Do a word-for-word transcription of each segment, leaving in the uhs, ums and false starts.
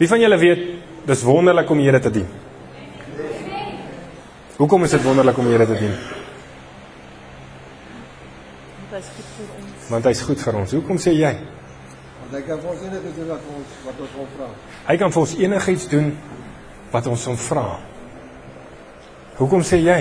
Wie van julle weet, dis wonderlik om die Here te dien? Hoekom is dit wonderlik om die Here te dien? Want hy is goed vir ons. Want hy is goed vir ons. Hoekom sê jy? Want hy kan vir ons enigiets doen wat ons, wat ons hom vra. Hy kan vir ons enigiets doen wat ons hom vra. Hoekom sê jy?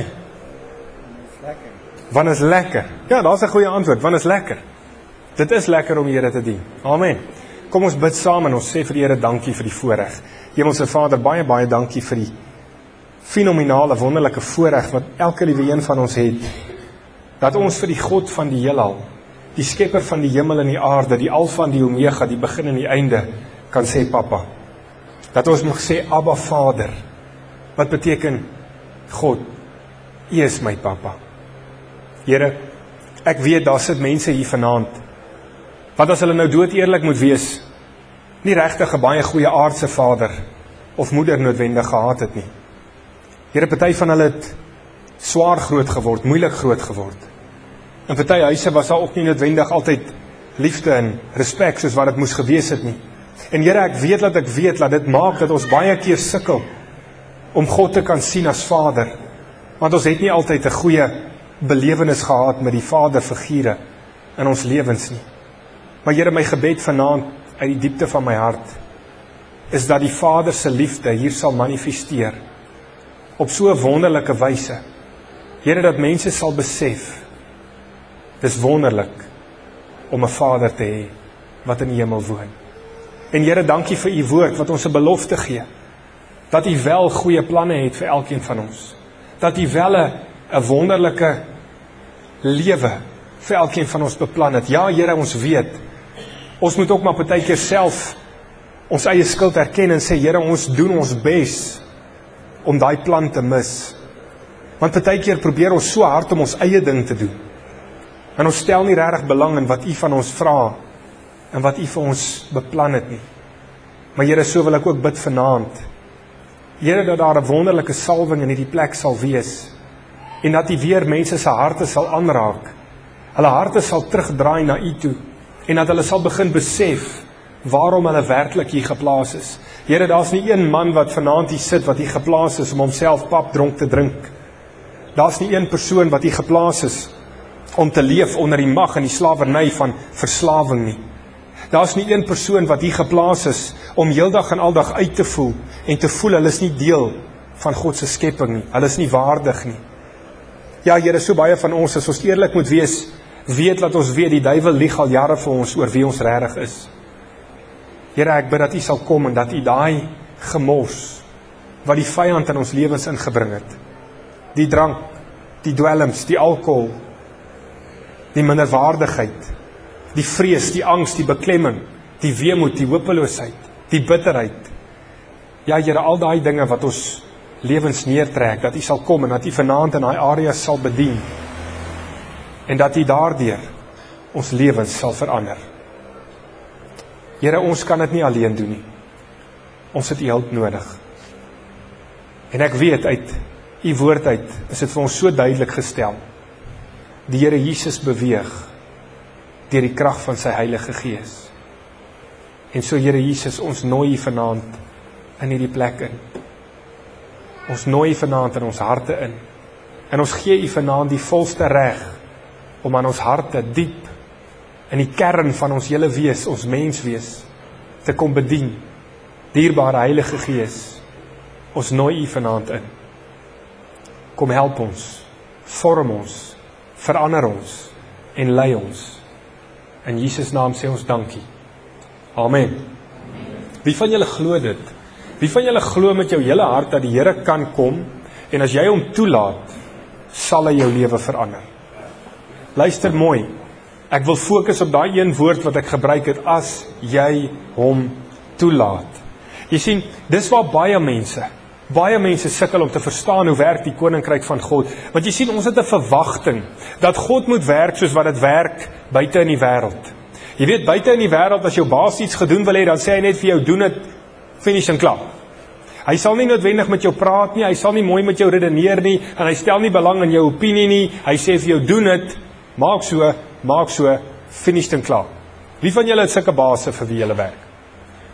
Dis lekker. Want is lekker. Ja, daar's 'n goeie antwoord. Want is lekker. Dit is lekker om die Here te dien. Amen. Kom ons bid saam en ons sê vir die Here dankie vir die voorreg. Hemelse Vader, baie baie dankie vir die fenominale, wonderlike voorreg wat elke liewe een van ons het. Dat ons vir die God van die heelal, die skepper van die hemel en die aarde, die Alfa en die Omega, die begin en die einde, kan sê Papa. Dat ons mag sê Abba Vader. Wat beteken God, U is my Papa. Here, ek weet daar sit mense hier vanaand, wat as hulle nou dood eerlik moet wees, nie regtig 'n baie goeie aardse vader of moeder noodwendig gehad het nie. Here, party van hulle het swaar groot geword, moeilik groot geword. In party huise was daar ook nie noodwendig altyd liefde en respek soos wat dit moes gewees het nie. En Here, ek weet dat ek weet dat dit maak dat ons baie keer sukkel om God te kan sien as Vader, want ons het nie altyd 'n goeie belewenis gehad met die Vaderfigure in ons lewens nie. Maar Here, my gebed vanaand uit die diepte van my hart is dat die Vader se liefde hier sal manifesteer op so 'n wonderlike wyse. Here, dat mense sal besef, dis wonderlik om 'n Vader te hê wat in die hemel woon. En Here, dankie vir U woord wat ons 'n belofte gee, dat U wel goeie planne het vir elkeen van ons. Dat U wel 'n wonderlike lewe vir elkeen van ons beplan het. Ja, Here, ons weet, ons moet ook maar partykeer self ons eie skuld erken en sê, Here, ons doen ons bes om daai plan te mis. Want partykeer probeer ons so hard om ons eie ding te doen. En ons stel nie regtig belang in wat U van ons vra en wat U vir ons beplan het nie. Maar Here, so wil ek ook bid vanaand. Here, dat daar 'n wonderlike salwing in hierdie plek sal wees en dat U weer mense se harte sal aanraak. Hulle harte sal terugdraai na U toe en dat hulle sal begin besef waarom hulle werklik hier geplaas is. Here, daar's nie een man wat vanaand hier sit wat hier geplaas is om homself papdronk te drink. Daar's nie een persoon wat hier geplaas is om te leef onder die mag en die slawerny van verslawing nie. Daar's nie een persoon wat hier geplaas is om heeldag en aldag uit te voel en te voel hulle is nie deel van God se skepping nie. Hulle is nie waardig nie. Ja, Here, so baie van ons, as ons eerlik moet wees, weet dat ons weet die duiwel lieg al jare vir ons oor wie ons regtig is. Here, ek bid dat U sal kom en dat U daai gemors wat die vyand in ons lewens ingebring het, die drank, die dwelms, die alkohol, die minderwaardigheid, die vrees, die angs, die beklemming, die weemoed, die hopeloosheid, die bitterheid. Ja, Here, al daai dinge wat ons lewens neertrek, dat U sal kom en dat U vanaand in daai areas sal bedien en dat U daardeur ons lewens sal verander. Here, ons kan dit nie alleen doen nie. Ons het U hulp nodig. En ek weet uit U woord uit is dit vir ons so duidelik gestel. Die Here Jesus beweeg deur die krag van sy Heilige Gees. En so, Here Jesus, ons nooi U vanaand in hierdie plek in. Ons nooi U vanaand in ons harte in. En ons gee U vanaand die volste reg om aan ons harte diep in die kern van ons hele wees, ons menswees, te kom bedien. Dierbare Heilige Gees, ons nooi U vanaand in. Kom help ons, vorm ons, verander ons en lei ons. In Jesus naam sê ons dankie. Amen. Wie van julle glo dit? Wie van julle glo met jou hele hart dat die Here kan kom en as jy hom toelaat, sal hy jou lewe verander? Luister mooi. Ek wil fokus op daai een woord wat ek gebruik het, as jy hom toelaat. Jy sien, dis waar baie mense, baie mense sukkel om te verstaan hoe werk die koninkryk van God. Want jy sien, ons het 'n verwagting dat God moet werk soos wat dit werk buite in die wêreld. Jy weet, buite in die wêreld, as jou baas iets gedoen wil hê, dan sê hy net vir jou, doen dit, finish en klaar. Hy sal nie noodwendig met jou praat nie, hy sal nie mooi met jou redeneer nie, en hy stel nie belang in jou opinie nie, hy sê vir jou, doen dit, maak so, maak so, finish en klaar. Wie van julle het sulke baase vir wie julle werk?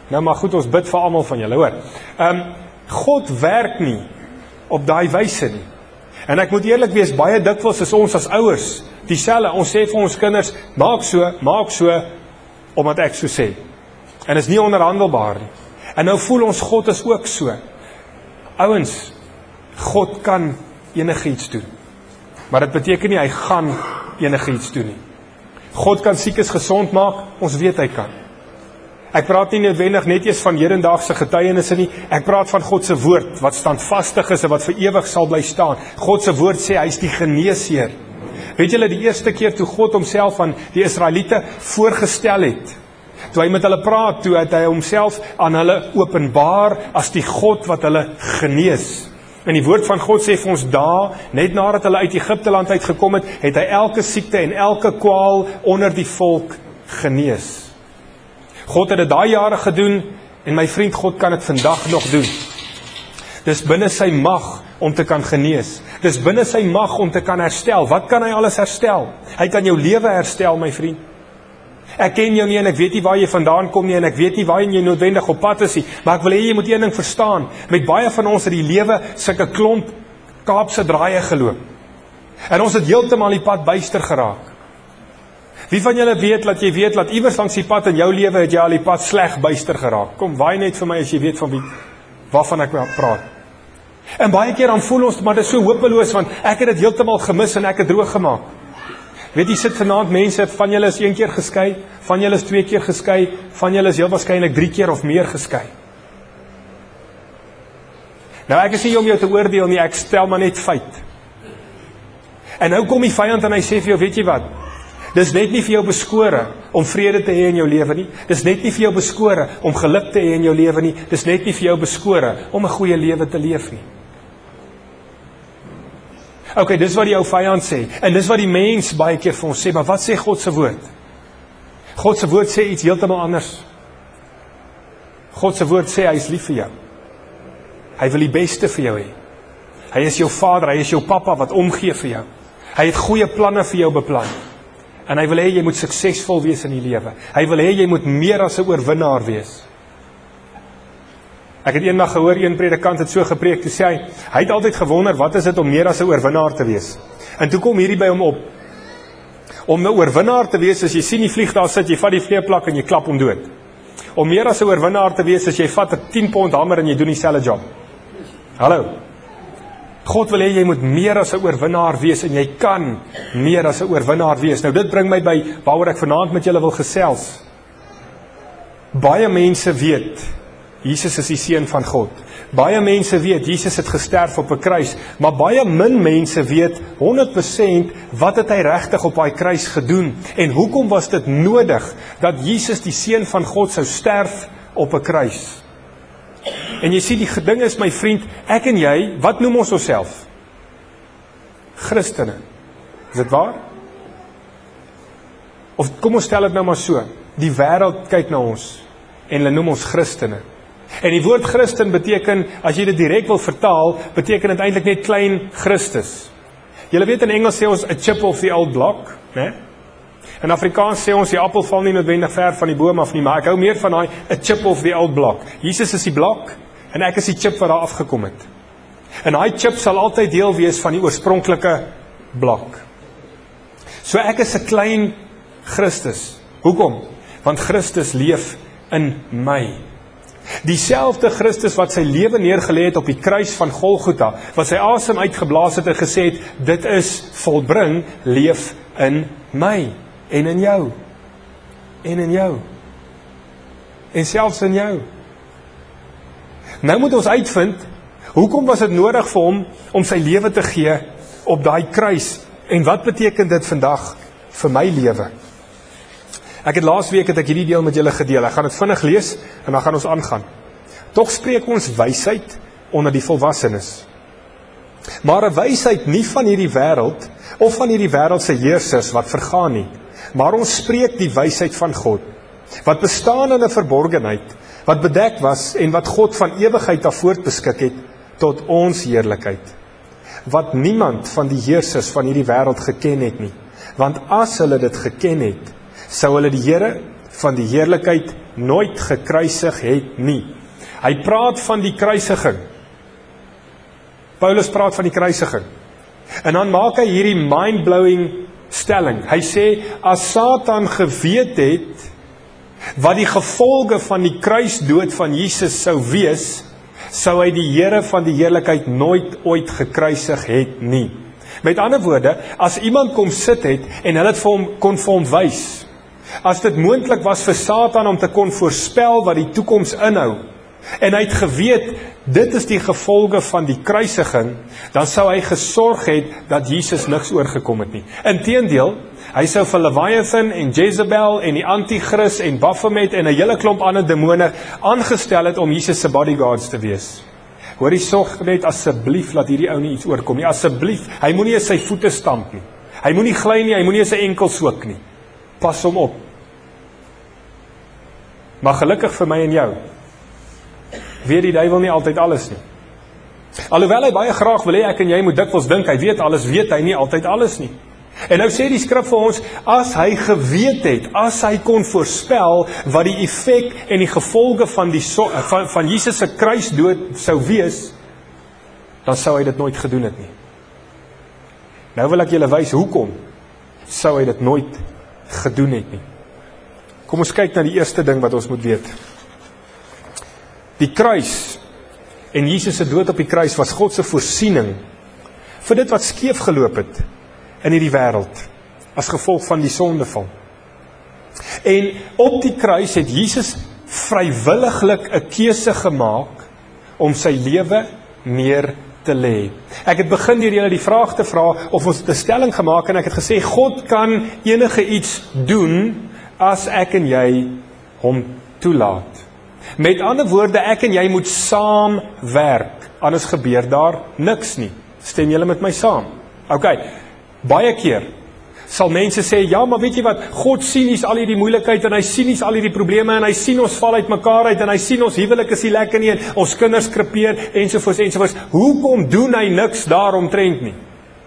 Nou maar goed, ons bid vir almal van julle, hoor. Um, God werk nie op daai wyse nie. En ek moet eerlik wees, baie dikwels is ons as ouers dieselfde. Ons sê vir ons kinders, maak so, maak so, omdat ek so sê. En is nie onderhandelbaar nie. En nou voel ons God is ook so. Ouens, God kan enige iets doen. Maar dit beteken nie, hy gaan enige iets doen nie. God kan siekes gesond maak, ons weet hy kan. Ek praat nie noodwendig net eers van hedendaagse getuienisse nie, ek praat van God se woord, wat standvastig is en wat vir ewig sal bly staan. God se woord sê, hy is die geneesheer. Weet julle, die eerste keer toe God homself aan die Israeliete voorgestel het, toe hy met hulle praat, toe het hy homself aan hulle openbaar as die God wat hulle genees. En die woord van God sê vir ons daar, net nadat hulle uit Egipte land uitgekom het, het hy elke siekte en elke kwaal onder die volk genees. God het dit daai jare gedoen, en my vriend, God kan dit vandag nog doen. Dis binne sy mag om te kan genees. Dis binne sy mag om te kan herstel. Wat kan hy alles herstel? Hy kan jou lewe herstel, my vriend. Ek ken jou nie en ek weet nie waar jy vandaan kom nie en ek weet nie waar jy noodwendig op pad is nie, maar ek wil hê jy moet een ding verstaan. Met baie van ons het die lewe sulke klomp Kaapse draaie geloop. En ons het heeltemal die pad byster geraak. Wie van julle weet, dat jy weet, dat iewers langs die pad in jou lewe het jy al die pad sleg byster geraak? Kom, waai net vir my as jy weet van wie, waarvan ek praat. En baie keer dan voel ons, maar dit is so hopeloos, want ek het dit heeltemal gemis en ek het droog gemaak. Weet jy, sit vanaand mense, van julle is een keer geskei, van julle is twee keer geskei, van julle is heel waarskynlik drie keer of meer geskei. Nou ek is nie om jou te oordeel nie, ek stel maar net feit. En nou kom die vyand en hy sê vir jou, weet jy wat? Dis net nie vir jou beskore om vrede te hê in jou lewe nie. Dis net nie vir jou beskore om geluk te hê in jou lewe nie. Dis net nie vir jou beskore om 'n goeie lewe te leef nie. Ok, dis wat die ou vyand sê. En dis wat die mens baie keer vir ons sê. Maar wat sê God se woord? God se woord sê iets heeltemal anders. God se woord sê hy is lief vir jou. Hy wil die beste vir jou hê. Hy is jou vader, hy is jou pappa wat omgee vir jou. Hy het goeie planne vir jou beplan. En hy wil hê jy moet suksesvol wees in die lewe. Hy wil hê jy moet meer as 'n oorwinnaar wees. Ek het eendag gehoor, een predikant het so gepreek, toe sê hy, hy het altyd gewonder, wat is dit om meer as 'n oorwinnaar te wees? En toe kom hierdie by hom op. Om 'n oorwinnaar te wees, as jy sien die vlieg daar sit, jy vat die vleerplak en jy klap hom dood. Om meer as 'n oorwinnaar te wees, as jy vat 'n tien pond hamer en jy doen dieselfde job. Hallo. God wil hê jy moet meer as 'n oorwinnaar wees en jy kan meer as 'n oorwinnaar wees. Nou dit bring my by waaroor ek vanaand met julle wil gesels. Baie mense weet Jesus is die seun van God. Baie mense weet Jesus het gesterf op 'n kruis, maar baie min mense weet honderd persent wat het hy regtig op daai kruis gedoen en hoekom was dit nodig dat Jesus die seun van God sou sterf op 'n kruis. En jy sien, die ding is, my vriend, ek en jy, wat noem ons onsself? Christene. Is dit waar? Of kom ons stel dit nou maar so, die wêreld kyk na ons en hulle noem ons Christene. En die woord Christen beteken, as jy dit direk wil vertaal, beteken dit eintlik net klein Christus. Julle weet in Engels sê ons a chip of the old block, né? In Afrikaans sê ons die appel val nie noodwendig ver van die boom af nie, maar ek hou meer van daai a chip of the old block. Jesus is die blok en ek is die chip wat daar afgekom het. En daai chip sal altyd deel wees van die oorspronklike blok. So ek is 'n klein Christus. Hoekom? Want Christus leef in my. Dieselfde Christus wat sy lewe neergelê het op die kruis van Golgotha, wat sy asem uitgeblaas het en gesê het, dit is volbring, leef in my, en in jou, en in jou, en selfs in jou. Nou moet ons uitvind, hoekom was dit nodig vir hom, om sy lewe te gee, op daai kruis, en wat beteken dit vandag, vir my lewe? Ek het laas week het ek hierdie deel met julle gedeel, ek gaan dit vinnig lees, en dan gaan ons aangaan. Tog spreek ons wysheid onder die volwassenes. Maar 'n wysheid nie van hierdie wêreld, of van hierdie wêreld se heersers wat vergaan nie, maar ons spreek die wysheid van God, wat bestaan in 'n verborgenheid, wat bedek was, en wat God van ewigheid af voortbeskik het, tot ons heerlikheid, wat niemand van die heersers van hierdie wêreld geken het nie, want as hulle dit geken het, sou hulle die Here van die heerlikheid nooit gekruisig het nie. Hy praat van die kruisiging. Paulus praat van die kruisiging. En dan maak hy hierdie mind-blowing stelling. Hy sê, as Satan geweet het wat die gevolge van die kruisdood van Jesus sou wees, sou hy die Here van die heerlikheid nooit ooit gekruisig het nie. Met ander woorde, as iemand kom sit het en hulle het vir hom, kon vir hom wys, as dit moontlik was vir Satan om te kon voorspel wat die toekoms inhou, en hy het geweet, dit is die gevolge van die kruisiging, dan sou hy gesorg het dat Jesus niks oorgekom het nie. Inteendeel, hy sou vir Leviathan en Jezebel en die Antichrist en Baphomet en 'n hele klomp ander demone aangestel het om Jesus se bodyguards te wees. Hoor die sorg net asseblief laat hierdie ou nie iets oorkom nie. Asseblief, hy moenie in sy voete stamp nie. Hy moenie gly nie, hy moenie in sy enkels swik nie. Pas hom op. Maar gelukkig vir my en jou, weet die duiwel nie altyd alles nie. Alhoewel hy baie graag wil hê ek en jy moet dikwels dink, hy weet alles, weet hy nie altyd alles nie. En nou sê die skrif vir ons, as hy geweet het, as hy kon voorspel wat die effek en die gevolge van, die so, van, van Jesus se kruisdood sou wees, dan sou hy dit nooit gedoen het nie. Nou wil ek julle wys, hoekom sou hy dit nooit gedoen het nie. Kom ons kyk na die eerste ding wat ons moet weet. Die kruis en Jesus se dood op die kruis was God se voorsiening vir dit wat skeef geloop het in hierdie wêreld as gevolg van die sondeval. En op die kruis het Jesus vrywilliglik 'n keuse gemaak om sy lewe neer te lê. Ek het begin deur julle die vraag te vra of ons 'n stelling gemaak en ek het gesê God kan enige iets doen as ek en jy hom toelaat. Met ander woorde, ek en jy moet saam werk, anders gebeur daar niks nie. Stem julle met my saam? Ok, baie keer sal mense sê, ja, maar weet jy wat, God sien nie al hierdie moeilikheid en hy sien nie al hierdie probleme en hy sien ons val uit mekaar uit en hy sien ons huwelik is nie lekker nie en ons kinders krepeer ensovoorts ensovoorts. Hoekom doen hy niks daaromtrent nie?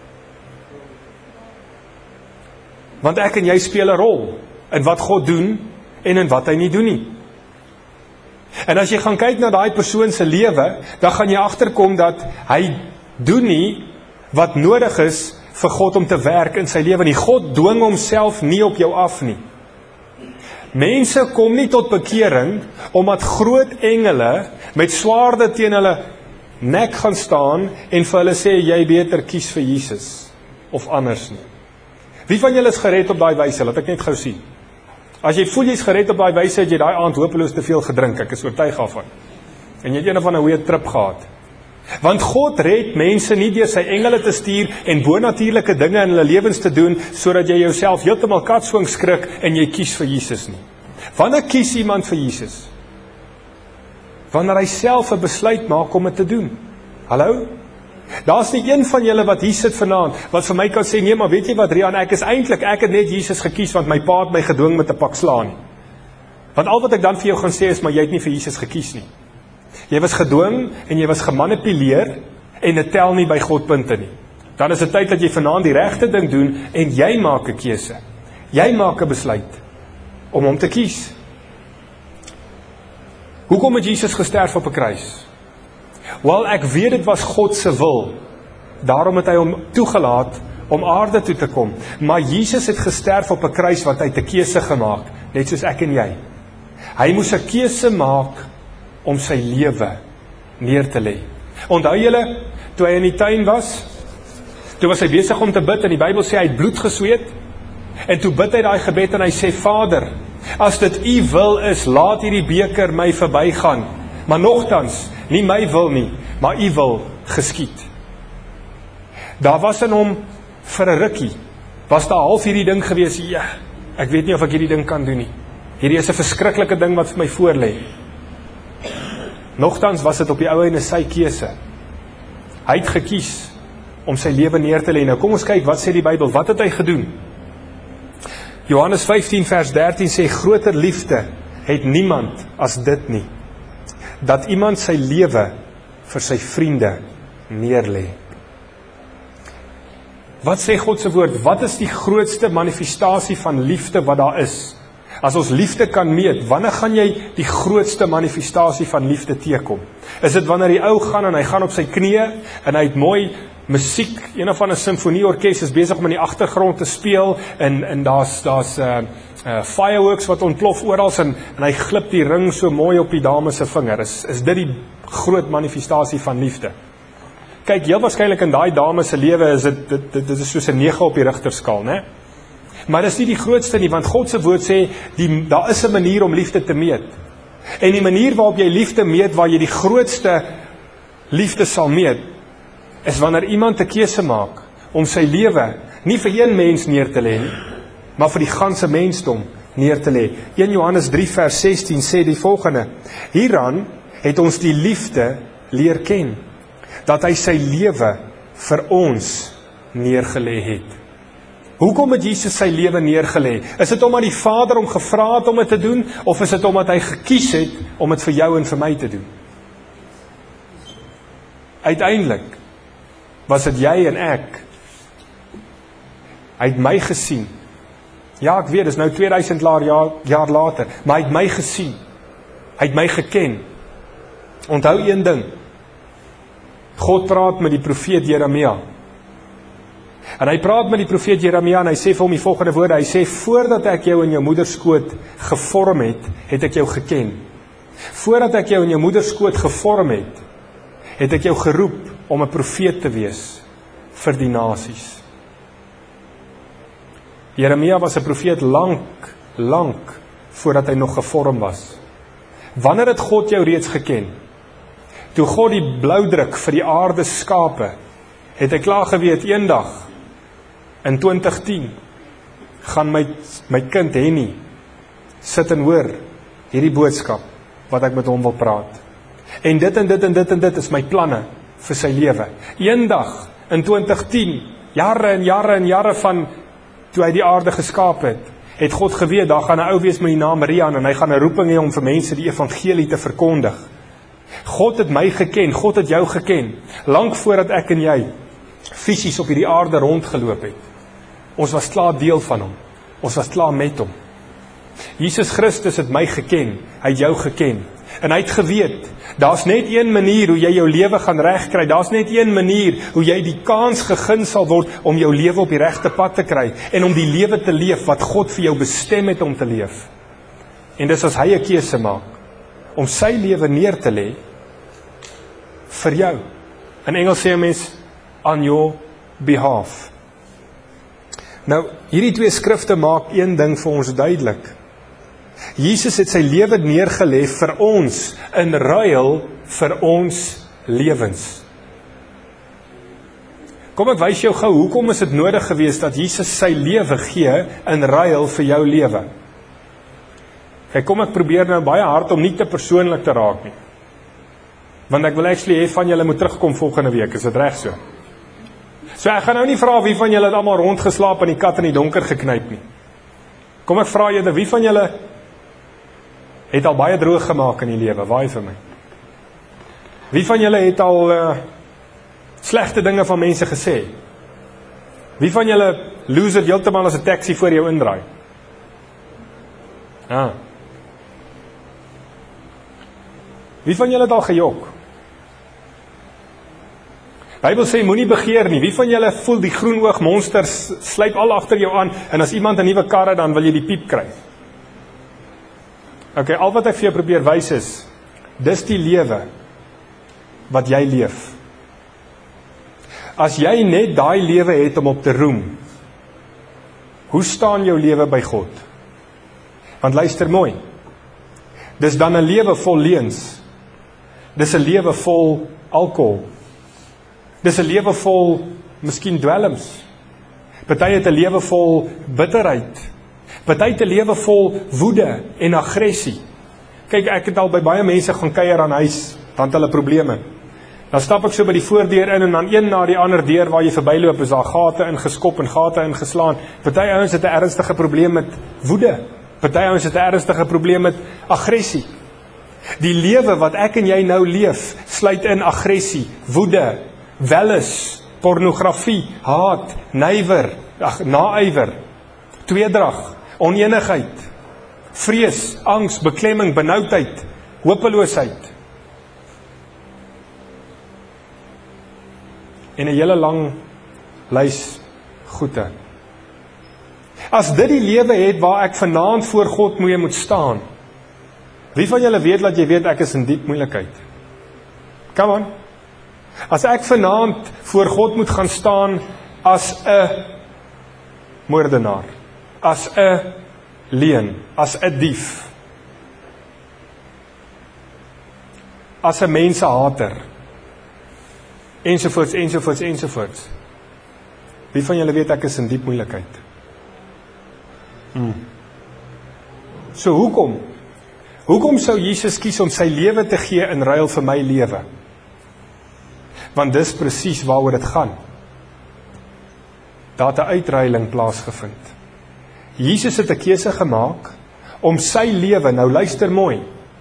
Want ek en jy speel 'n rol in wat God doen en in wat hy nie doen nie. En as jy gaan kyk na daai persoon se lewe, dan gaan jy agterkom dat hy doen nie wat nodig is vir God om te werk in sy lewe nie. God dwing homself nie op jou af nie. Mense kom nie tot bekering omdat groot engele met swaarde teen hulle nek gaan staan en vir hulle sê jy beter kies vir Jesus of anders nie. Wie van julle is gered op daai wyse? Laat ek net gou sien. As jy voel jy's gered op daai wyse, het jy daai aand hopeloos te veel gedrink, ek is oortuig daarvan. En jy het een of ander goeie trip gehad. Want God red mense nie deur sy engele te stuur en bonatuurlike dinge in hulle lewens te doen, sodat jy jouself heeltemal katswing skrik en jy kies vir Jesus nie. Wanneer kies iemand vir Jesus? Wanneer hy self 'n besluit maak om dit te doen. Hallo? Daar's nie een van julle wat hier sit vanaand, wat vir my kan sê, nee, maar weet jy wat Rian, ek is eintlik, ek het net Jesus gekies, want my pa het my gedwing met 'n pak slaan nie. Want al wat ek dan vir jou gaan sê is, maar jy het nie vir Jesus gekies nie. Jy was gedwing en jy was gemanipuleer en dit tel nie by God punte nie. Dan is dit tyd dat jy vanaand die regte ding doen en jy maak 'n keuse. Jy maak 'n besluit om hom te kies. Hoekom het Jesus gesterf op 'n kruis? Wel, ek weet dit was God se wil. Daarom het hy hom toegelaat om aarde toe te kom. Maar Jesus het gesterf op 'n kruis want hy het 'n keuse gemaak, net soos ek en jy. Hy moes 'n keuse maak om sy lewe neer te lê. Onthou julle, toe hy in die tuin was, toe was hy besig om te bid en die Bybel sê hy het bloed gesweet. En toe bid hy daai gebed en hy sê, Vader, as dit U wil is, laat hierdie beker my verbygaan. Maar nogtans, nie my wil nie, maar U wil geskied. Daar was in hom vir 'n rukkie, was daar half hierdie ding gewees, ja, ek weet nie of ek hierdie ding kan doen nie. Hierdie is 'n verskriklike ding wat vir my voor lê. Nogtans was dit op die ou einde sy keuse. Hy het gekies om sy lewe neer te lê. Nou kom ons kyk, wat sê die Bybel, wat het hy gedoen? Johannes vyftien vers dertien sê, groter liefde het niemand as dit nie, dat iemand sy lewe vir sy vriende neerlê. Wat sê God se woord? Wat is die grootste manifestasie van liefde wat daar is? As ons liefde kan meet, wanneer gaan jy die grootste manifestasie van liefde teekom? Is dit wanneer die ou gaan en hy gaan op sy knieë en hy het mooi musiek, een of ander simfonieorkes is besig om in die agtergrond te speel en en daar's daar's uh, uh, fireworks wat ontplof oral en, en hy glip die ring so mooi op die dame se vinger. Is is dit die groot manifestasie van liefde? Kyk, heel waarskynlik in daai dame se lewe is dit dit dit, dit is soos 'n nege op die rigterskaal, né? Maar dis nie die grootste nie, want God se woord sê die daar is 'n manier om liefde te meet. En die manier waarop jy liefde meet, waar jy die grootste liefde sal meet, is wanneer iemand 'n keuse maak om sy lewe nie vir een mens neer te lê nie, maar vir die ganse mensdom neer te lê. Eerste Johannes drie vers sestien sê die volgende: Hieraan het ons die liefde leer ken, dat hy sy lewe vir ons neergelê het. Hoekom het Jesus sy lewe neergelê? Is dit omdat die Vader hom gevra het om dit te doen, of is dit omdat hy gekies het om dit vir jou en vir my te doen? Uiteindelik was dit jy en ek. Hy het my gesien. Ja, ek weet, dit is nou tweeduisend jaar, jaar later, maar hy het my gesien. Hy het my geken. Onthou een ding. God praat met die profeet Jeremia. En hy praat met die profeet Jeremia en hy sê vir hom die volgende woorde. Hy sê, voordat ek jou in jou moederskoot gevorm het, het ek jou geken. Voordat ek jou in jou moederskoot gevorm het, het ek jou geroep om 'n profeet te wees vir die nasies. Jeremia was 'n profeet lank, lank voordat hy nog gevorm was. Wanneer het God jou reeds geken? Toe God die bloudruk vir die aarde skape, het hy klaar geweet, eendag in twintig tien gaan my my kind Henny sit en hoor hierdie boodskap wat ek met hom wil praat. En dit en dit en dit en dit is my planne vir sy lewe. Eendag in twintig tien, jare en jare en jare van toe hy die aarde geskaap het, het God geweet, daar gaan 'n ou wees met die naam Rian en hy gaan 'n roeping hê om vir mense die evangelie te verkondig. God het my geken, God het jou geken, lank voordat ek en jy fisies op hierdie aarde rondgeloop het. Ons was klaar deel van hom, ons was klaar met hom. Jesus Christus het my geken, hy het jou geken, en hy het geweet, daar's net een manier hoe jy jou lewe gaan regkry, daar's net een manier hoe jy die kans gegee sal word om jou lewe op die regte pad te kry, en om die lewe te leef wat God vir jou bestem het om te leef. En dis as hy 'n keuse maak, om sy lewe neer te lê, vir jou. In Engels sê mens, on your behalf. Nou, hierdie twee skrifte maak een ding vir ons duidelik. Jesus het sy lewe neergelê vir ons, in ruil vir ons lewens. Kom ek wys jou gou, hoekom is dit nodig geweest dat Jesus sy lewe gee in ruil vir jou lewe? Kijk, kom ek probeer nou baie hard om nie te persoonlik te raak nie. Want ek wil actually hê van julle moet terugkom volgende week, is dit reg so? So ek gaan nou nie vra wie van julle het almal rondgeslaap en die kat in die donker geknyp nie. Kom ek vra julle, wie van julle het al baie droog gemaak in die lewe? Waai vir my. Wie van julle het al uh, slegte dinge van mense gesê? Wie van julle loser heeltemal as 'n taxi voor jou indraai? Ah. Wie van julle het al gejok? Bybel sê, moenie begeer nie. Wie van julle voel die groenoog monsters sluip al agter jou aan, en as iemand 'n nuwe kar het, dan wil jy die piep kry? Ok, al wat ek vir jou probeer wys is, dis die lewe wat jy leef. As jy net daai lewe het om op te roem, hoe staan jou lewe by God? Want luister mooi, dis dan 'n lewe vol leuns, dis 'n lewe vol alkohol, dis 'n lewe vol, miskien dwelms, party het 'n lewe vol bitterheid, party het 'n lewe vol woede en aggressie. Kyk, ek het al by baie mense gaan kuier aan huis, dan het hulle probleme. Dan stap ek so by die voordeur in, en dan een na die ander deur waar jy verbyloop, is daar gate ingeskop en gate ingeslaan. Party ouens het 'n ernstige probleem met woede, party ouens het 'n ernstige probleem met aggressie. Die lewe wat ek en jy nou leef, sluit in aggressie, woede, welis, pornografie, haat, nywer, ag, naaiwer, tweedrag, onenigheid, vrees, angs, beklemming, benoudheid, hopeloosheid. En 'n hele lang lys goede. As dit die lewe het waar ek vanaand voor God mee moet staan, wie van julle weet dat jy weet ek is in diep moeilikheid? Come on. As ek vanaand voor God moet gaan staan as 'n moordenaar, as 'n leuen, as 'n dief, as 'n mensehater, ensovoorts, ensovoorts, ensovoorts. Wie van julle weet ek is in diep moeilikheid? Hmm. So hoekom? Hoekom sou Jesus kies om sy lewe te gee in ruil vir my lewe? Want dis presies waaroor dit gaan. Daar het 'n uitruiling plaasgevind. Jesus het 'n keuse gemaak om sy lewe, nou luister mooi.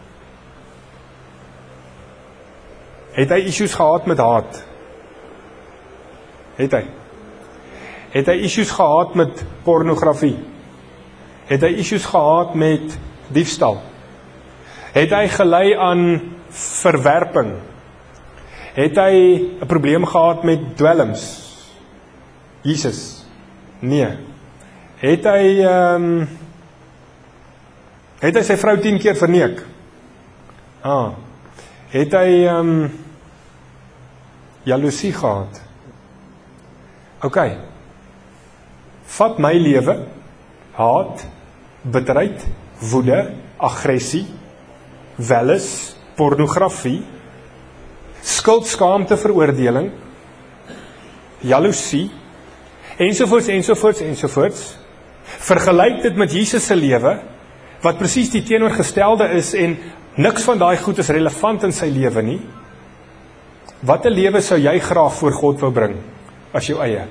Het hy issues gehad met haat? Het hy? Het hy issues gehad met pornografie? Het hy issues gehad met diefstal? Het hy gelei aan verwerping? Het hy 'n probleem gehad met dwelms? Jesus? Nee. Het hy um, het hy sy vrou tien keer verneek? Ah. Het hy um, jaloesie gehad? OK. Vat my lewe, haat, bitterheid, woede, aggressie, welis, pornografie, skuld, skaamte, veroordeling, jaloesie, ensovoorts, ensovoorts, ensovoorts. Vergelyk dit met Jesus se lewe, wat presies die teenoorgestelde is en niks van daai goed is relevant in sy lewe nie. Wat 'n lewe sou jy graag voor God wou bring as jou eie?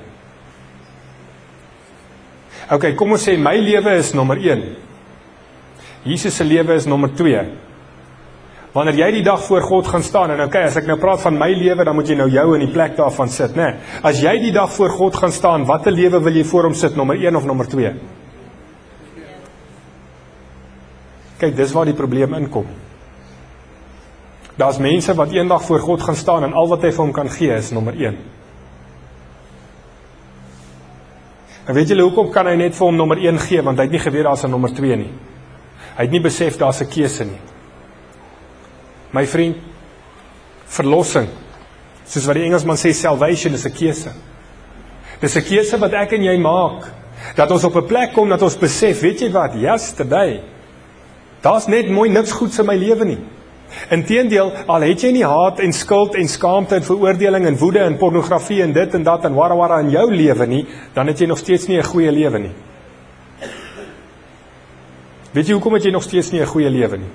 OK, kom ons sê my lewe is nommer een. Jesus se lewe is nommer twee. Wanneer jy die dag voor God gaan staan, en OK, as ek nou praat van my lewe, dan moet jy nou jou in die plek daarvan sit, né? As jy die dag voor God gaan staan, watter lewe wil jy voor hom sit, nommer een of nommer twee? Kyk, dis waar die probleem inkom. Daar's mense wat eendag voor God gaan staan, en al wat hy vir hom kan gee, is nommer een. En weet julle, hoekom kan hy net vir hom nommer een gee, want hy het nie geweet daar's 'n nommer twee nie. Hy het nie besef daar's 'n keuse nie. My vriend, verlossing, soos wat die Engelsman sê, salvation is 'n keuse. Dis 'n keuse wat ek en jy maak, dat ons op 'n plek kom, dat ons besef, weet jy wat, yesterday, daar's net mooi niks goeds in my lewe nie. Inteendeel, al het jy nie haat en skuld en skaamte en veroordeling en woede en pornografie en dit en dat en wara wara in jou lewe nie, dan het jy nog steeds nie 'n goeie lewe nie. Weet jy hoekom het jy nog steeds nie 'n goeie lewe nie?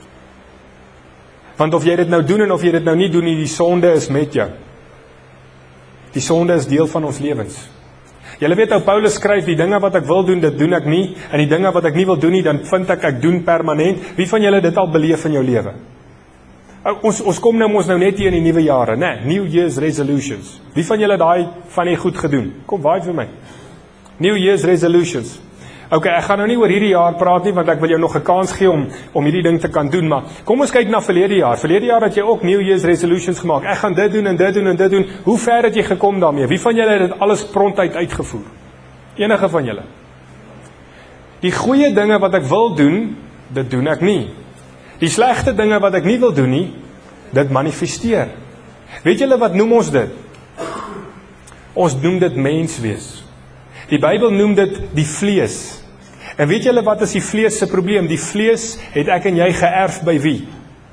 Want of jy dit nou doen en of jy dit nou nie doen nie, die sonde is met jou. Die sonde is deel van ons lewens. Julle weet ou Paulus skryf, die dinge wat ek wil doen, dit doen ek nie, en die dinge wat ek nie wil doen nie, dan vind ek ek doen permanent. Wie van julle dit al beleef in jou lewe? Ons, ons kom nou ons nou net hier in die nuwe jare, né? New Year's resolutions. Wie van julle daai van die goed gedoen? Kom waai vir my. New Year's resolutions. OK, ek gaan nou nie oor hierdie jaar praat nie, want ek wil jou nog 'n kans gee om om hierdie ding te kan doen, maar kom ons kyk na verlede jaar. Verlede jaar het jy ook New Year's resolutions gemaak. Ek gaan dit doen en dit doen en dit doen. Hoe ver het jy gekom daarmee? Wie van julle het dit alles prontuit uitgevoer? Enige van julle? Die goeie dinge wat ek wil doen, dit doen ek nie. Die slegte dinge wat ek nie wil doen nie, dit manifesteer. Weet julle wat noem ons dit? Ons noem dit mens wees. Die Bybel noem dit die vlees. En weet julle wat is die vlees se probleem? Die vlees het ek en jy geërf by wie?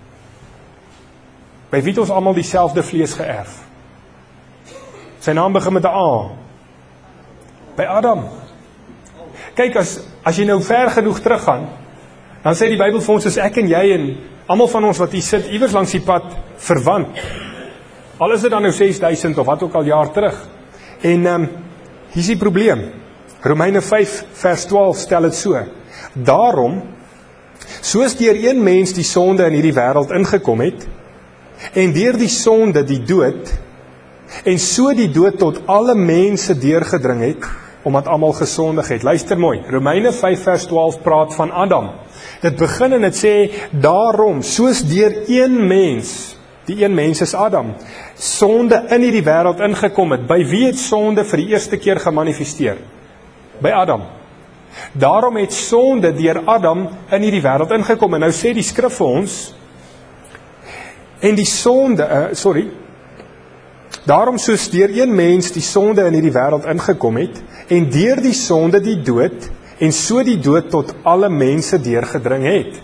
By wie het ons almal dieselfde vlees geërf? Sy naam begin met 'n A. By Adam. Kyk, as, as jy nou ver genoeg teruggaan, dan sê die Bybel vir ons, is ek en jy en almal van ons wat hier sit, iewers langs die pad, verwant. Al is dit dan nou ses duisend of wat ook al jaar terug. En um, hier is die probleem. Romeine vyf vers twaalf stel dit so. Daarom, soos deur een mens die sonde in hierdie wêreld ingekom het, en deur die sonde die dood, en so die dood tot alle mense deurgedring het, omdat almal gesondig het. Luister mooi, Romeine vyf vers twaalf praat van Adam. Dit begin en dit sê, daarom, soos deur een mens, die een mens is Adam, sonde in hierdie wêreld ingekom het. By wie het sonde vir die eerste keer gemanifesteer? By Adam. Daarom het sonde deur Adam in hierdie wêreld ingekom. En nou sê die skrif vir ons, en die sonde, uh, sorry, daarom soos deur een mens die sonde in hierdie wêreld ingekom het, en deur die sonde die dood, en so die dood tot alle mense deurgedring het.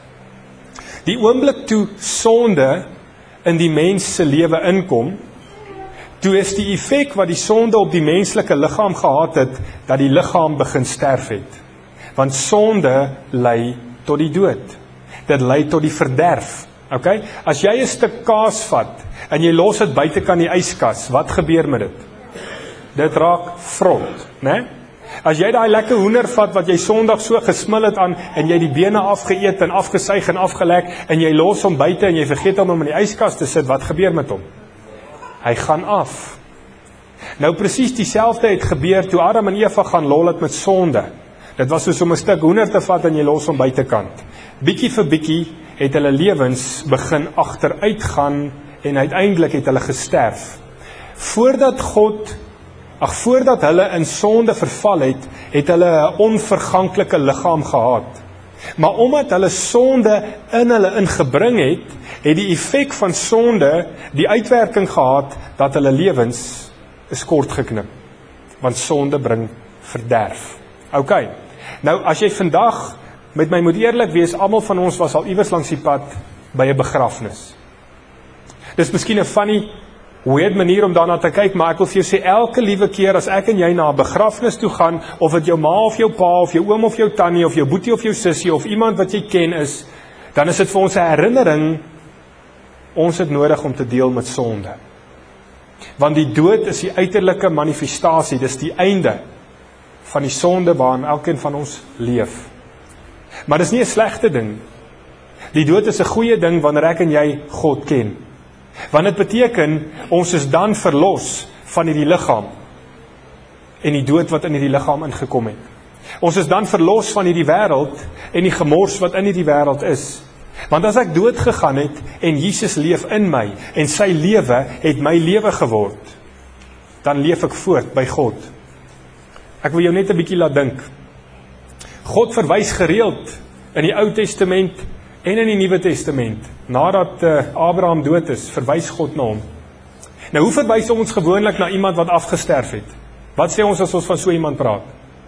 Die oomblik toe sonde in die mens se lewe inkom, toe is die effek wat die sonde op die menslike liggaam gehad het, dat die liggaam begin sterf het. Want sonde lei tot die dood. Dit lei tot die verderf. Okay? As jy 'n stuk kaas vat, en jy los dit buitekant die yskas, wat gebeur met dit? Dit raak vrot, né? As jy daai lekker hoender vat, wat jy Sondag so gesmil het aan, en jy die bene afgeëet, en afgesuig, en afgelek, en jy los hom buite, en jy vergeet om hom in die yskas te sit, wat gebeur met hom? Hy gaan af. Nou presies dieselfde het gebeur, toe Adam en Eva gaan lol het met sonde. Dit was soos om 'n stuk hoender te vat, en jy los hom buitekant. Bietjie vir bietjie, het hulle lewens begin agteruit gaan, en uiteindelik het hulle gesterf. Voordat God, ag voordat hulle in sonde verval het, het hulle 'n onverganklike liggaam gehad. Maar omdat hulle sonde in hulle ingebring het, het die effek van sonde die uitwerking gehad, dat hulle lewens is kort geknip. Want sonde bring verderf. Ok, nou as jy vandag met my moet eerlik wees, almal van ons was al iewers langs die pad by 'n begrafnis. Dis miskien 'n funny, weird manier om daarna te kyk, maar ek wil vir jou sê, elke liewe keer as ek en jy na 'n begrafnis toe gaan, of dit jou ma of jou pa, of jou oom of jou tannie, of jou boetie of jou sussie, of iemand wat jy ken is, dan is dit vir ons 'n herinnering, ons het nodig om te deel met sonde. Want die dood is die uiterlike manifestasie, dis die einde van die sonde waarin elkeen van ons leef. Maar dis nie 'n slegte ding. Die dood is 'n goeie ding wanneer ek en jy God ken. Want dit beteken, ons is dan verlos van hierdie liggaam en die dood wat in hierdie liggaam ingekom het. Ons is dan verlos van hierdie wêreld en die gemors wat in hierdie wêreld is. Want as ek dood gegaan het en Jesus leef in my en sy lewe het my lewe geword, dan leef ek voort by God. Ek wil jou net 'n bietjie laat dink. God verwys gereeld in die Ou Testament en in die Nuwe Testament. Nadat uh, Abraham dood is, verwys God na hom. Nou, hoe verwys ons gewoonlik na iemand wat afgesterf het? Wat sê ons as ons van so iemand praat?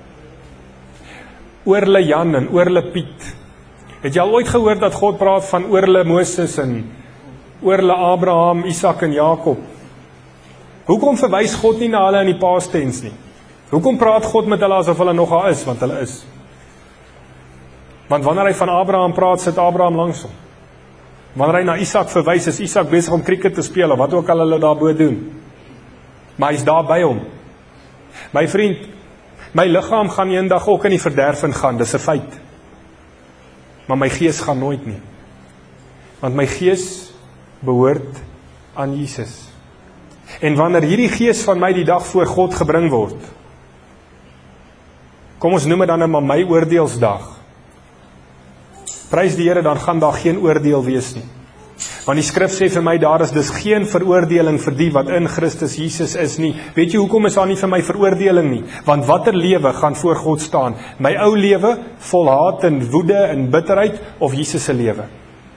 Oorle Jan en oorle Piet. Het jy al ooit gehoor dat God praat van oorle Moses en oorle Abraham, Isak en Jakob? Hoekom verwys God nie na hulle in die past tense nie? Hoekom praat God met hulle asof hulle nog daar is, want hulle is? Want wanneer hy van Abraham praat, sit Abraham langs hom. Wanneer hy na Isak verwys, is Isak besig om cricket te speel, of wat ook al hulle daarbo doen. Maar hy is daar by hom. My vriend, my liggaam gaan eendag ook in die verderf ingaan, dis 'n feit. Maar my gees gaan nooit nie. Want my gees behoort aan Jesus. En wanneer hierdie gees van my die dag voor God gebring word, kom ons noem dit dan maar my oordeelsdag. Prys die Here, dan gaan daar geen oordeel wees nie. Want die skrif sê vir my, daar is dus geen veroordeling vir die wat in Christus Jesus is nie. Weet jy hoekom is daar nie vir my veroordeling nie? Want watter lewe gaan voor God staan? My ou lewe, vol haat en woede en bitterheid, of Jesus se lewe?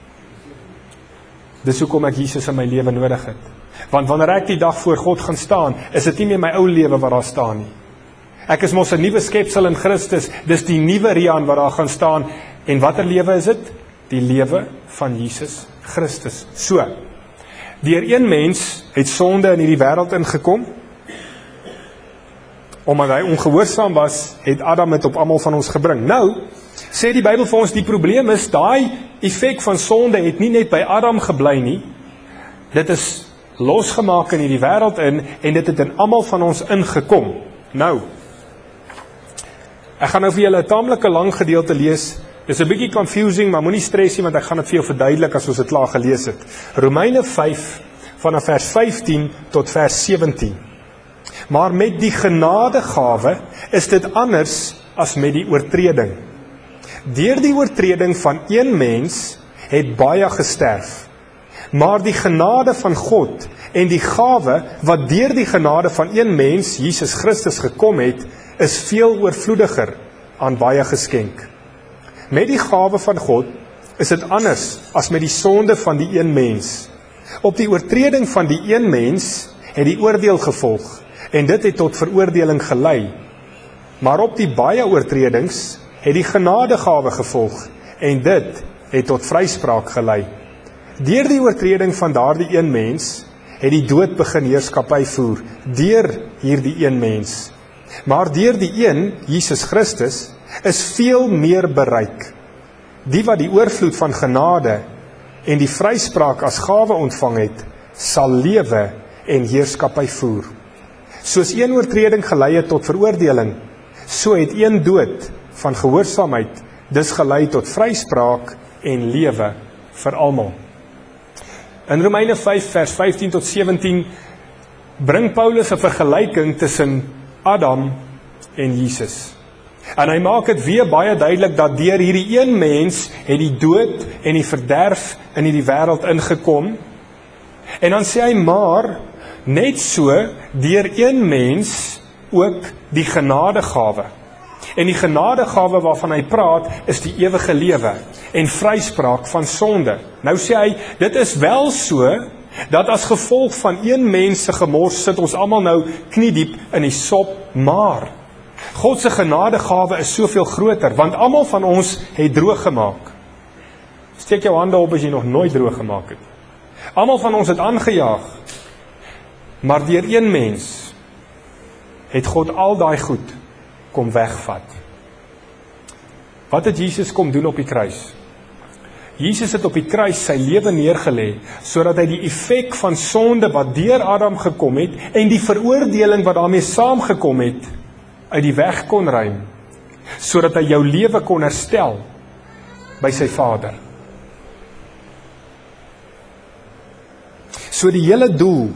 Dis hoekom ek Jesus in my lewe nodig het. Want wanneer ek die dag voor God gaan staan, is dit nie meer my ou lewe wat daar staan nie. Ek is mos 'n nuwe skepsel in Christus, dis die nuwe Rian wat daar gaan staan. En watter lewe is dit? Die lewe van Jesus Christus. So, deur een mens het sonde in hierdie wêreld ingekom. Omdat hy ongehoorsaam was, het Adam dit op almal van ons gebring. Nou, sê die Bybel vir ons, die probleem is, daai effek van sonde het nie net by Adam gebly nie. Dit is losgemaak in hierdie wêreld in, en dit het in almal van ons ingekom. Nou, ek gaan nou vir julle 'n taamlike lang gedeelte lees. Dit is 'n bietjie confusing, maar moenie stres nie, want ek gaan dit vir jou verduidelik as ons dit klaar gelees het. Romeine vyf, vanaf vers vyftien tot vers sewentien. Maar met die genadegawe is dit anders as met die oortreding. Deur die oortreding van een mens het baie gesterf. Maar die genade van God en die gawe wat deur die genade van een mens, Jesus Christus, gekom het, is veel oorvloediger aan baie geskenk. Met die gawe van God is dit anders as met die sonde van die een mens. Op die oortreding van die een mens het die oordeel gevolg, en dit het tot veroordeling gelei. Maar op die baie oortredings het die genadegawe gevolg, en dit het tot vryspraak gelei. Deur die oortreding van daardie een mens het die dood begin heerskappy voer, deur hierdie een mens. Maar deur die een, Jesus Christus, is veel meer bereik. Die wat die oorvloed van genade en die vryspraak as gawe ontvang het, sal lewe en heerskappy voer. Soos een oortreding gelei het tot veroordeling, so het een dood van gehoorsaamheid dus gelei tot vryspraak en lewe vir almal. In Romeine vyf vers vyftien tot sewentien bring Paulus 'n vergelyking tussen Adam en Jesus. En hy maak dit weer baie duidelik dat deur hierdie een mens het die dood en die verderf in hierdie wêreld ingekom. En dan sê hy maar, net so deur een mens ook die genadegawe. En die genadegawe waarvan hy praat is die ewige lewe en vryspraak van sonde. Nou sê hy, dit is wel so dat as gevolg van een mens se gemors sit ons almal nou kniediep in die sop, maar God se genadegawe is soveel groter, want almal van ons het droog gemaak. Steek jou hande op as jy nog nooit droog gemaak het. Almal van ons het aangejaag, maar deur een mens het God al daai goed kom wegvat. Wat het Jesus kom doen op die kruis? Jesus het op die kruis sy lewe neergelê, sodat hy die effek van sonde wat deur Adam gekom het, en die veroordeling wat daarmee saamgekom het, uit die weg kon ruim, sodat hy jou lewe kon herstel by sy Vader. So die hele doel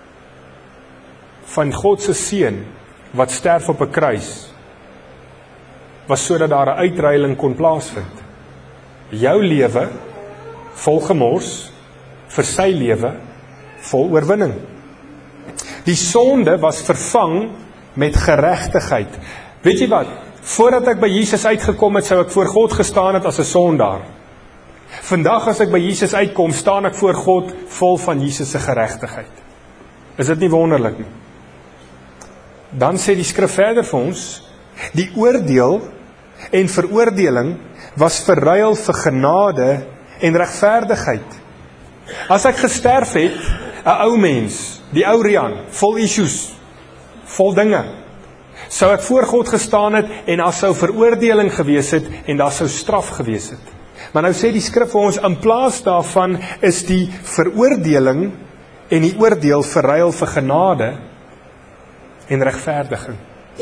van God se seun wat sterf op 'n kruis was sodat daar 'n uitruiling kon plaasvind. Jou lewe vol gemors vir sy lewe vol oorwinning. Die sonde was vervang met geregtigheid. Weet jy wat? Voordat ek by Jesus uitgekom het, sou ek voor God gestaan het as 'n sondaar. Vandag as ek by Jesus uitkom, staan ek voor God vol van Jesus se geregtigheid. Is dit nie wonderlik nie? Dan sê die skrif verder vir ons, die oordeel en veroordeling was verruil vir genade en regverdigheid. As ek gesterf het, 'n ou mens, die ou Rian, vol issues, vol dinge, sou ek voor God gestaan het en daar sou veroordeling gewees het en daar sou straf gewees het. Maar nou sê die skrif vir ons, in plaas daarvan is die veroordeling en die oordeel verruil vir genade en regverdiging.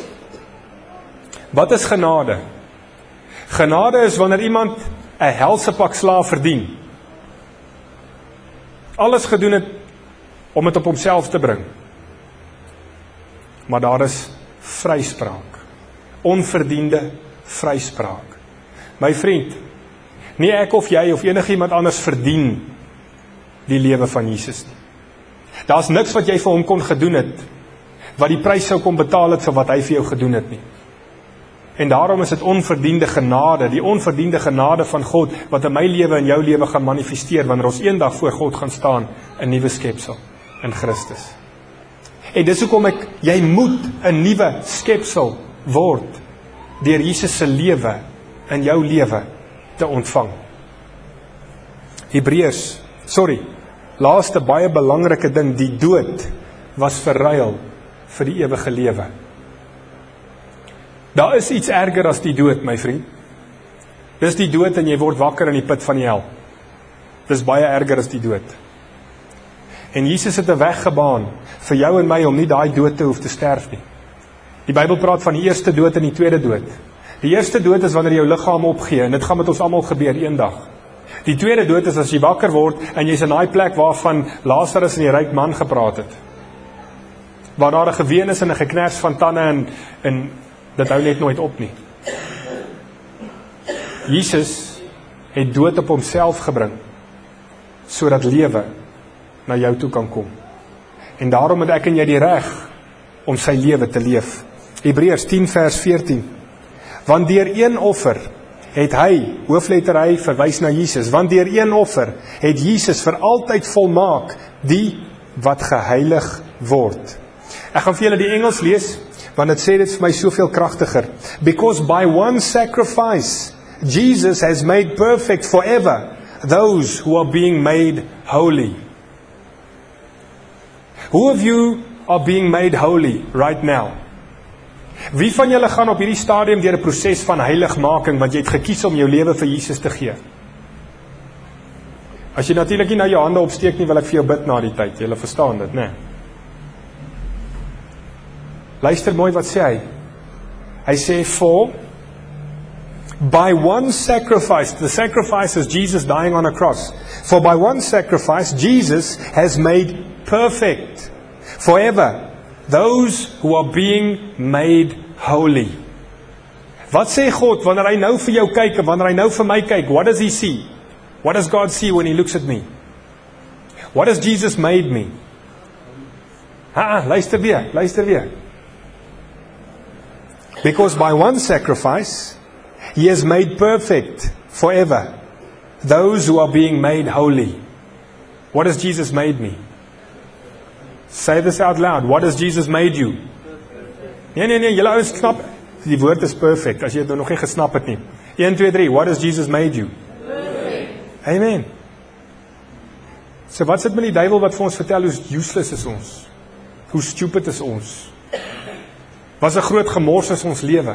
Wat is genade? Genade is wanneer iemand 'n helse pak slaag verdien. Alles gedoen het om dit op homself te bring. Maar daar is vryspraak. Onverdiende vryspraak. My vriend, nie ek of jy of enigiemand anders verdien die lewe van Jesus nie. Daar's niks wat jy vir hom kon gedoen het, wat die prys sou kon betaal het vir wat hy vir jou gedoen het nie. En daarom is dit onverdiende genade, die onverdiende genade van God, wat in my lewe en jou lewe gaan manifesteer, wanneer ons eendag voor God gaan staan, 'n nuwe skepsel in Christus. En dis hoekom ek, jy moet 'n nuwe skepsel word, deur Jesus se lewe in jou lewe te ontvang. Hebreërs, sorry, laaste baie belangrike ding, die dood was verruil vir die ewige lewe. Daar is iets erger as die dood, my vriend. Dis die dood en jy word wakker in die put van die hel. Dis baie erger as die dood. En Jesus het 'n weg gebaan vir jou en my om nie daai dood te hoef te sterf nie. Die Bybel praat van die eerste dood en die tweede dood. Die eerste dood is wanneer jou liggaam opgee, en dit gaan met ons almal gebeur eendag. Die tweede dood is as jy wakker word en jy's in daai plek waarvan Lazarus en die ryk man gepraat het. waar daar 'n geween is en 'n geknars van tande en, en dit hou net nooit op nie. Jesus het dood op homself gebring, sodat lewe na jou toe kan kom. En daarom het ek en jy die reg om sy lewe te leef. Hebreërs tien vers veertien. Want deur een offer het hy, hoofletter hy verwys na Jesus, want deur een offer het Jesus vir altyd volmaak die wat geheilig word. Ek gaan vir julle die Engels lees, want dit sê dit vir my soveel kragtiger. Because by one sacrifice, Jesus has made perfect forever those who are being made holy. Who of you are being made holy right now? Wie van julle gaan op hierdie stadium deur 'n proses van heiligmaking, want jy het gekies om jou lewe vir Jesus te gee? As jy natuurlik nie nou jou hande opsteek nie, wil ek vir jou bid na die tyd. Julle verstaan dit, né? Luister mooi wat sê hy. Hy sê, for by one sacrifice, the sacrifice is Jesus dying on a cross. For by one sacrifice, Jesus has made perfect forever those who are being made holy. Wat sê God wanneer hy nou vir jou kyk en wanneer hy nou vir my kyk? What does he see? What does God see when he looks at me? What has Jesus made me? Ha, luister weer, luister weer. Because by one sacrifice, he has made perfect forever those who are being made holy. What has Jesus made me? Say this out loud. What has Jesus made you? Nee, nee, nee, julle ouens knap. Die woord is perfect, as jy dit nog nie gesnap het nie. one, two, three. What has Jesus made you? Perfect. Amen. So wat sit met die duiwel wat vir ons vertel hoe useless is ons? Hoe stupid is ons? Wat 'n groot gemors is ons lewe?